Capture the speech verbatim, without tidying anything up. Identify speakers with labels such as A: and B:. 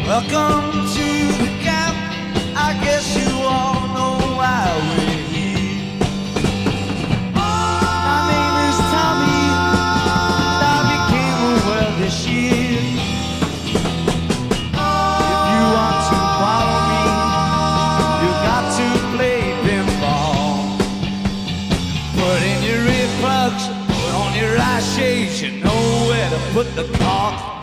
A: Welcome to the camp. I guess you all know why we're here. My name is Tommy, and I became a well this year. If you want to follow me, you got to play pinball. Put in your earplugs, put on your eye shades, you know where to put the cork.